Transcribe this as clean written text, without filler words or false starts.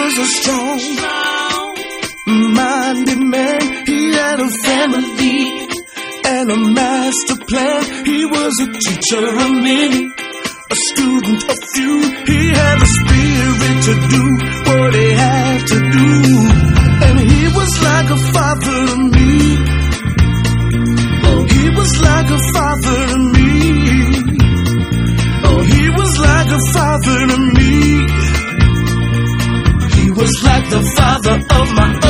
was a strong-minded man. He had a family and a master plan. He was a teacher of many, a student of few. He had the spirit to do what he had to do. And he was like a father to me. Oh, he was like a father to me. Oh, he was like a father to me. He was like the father of my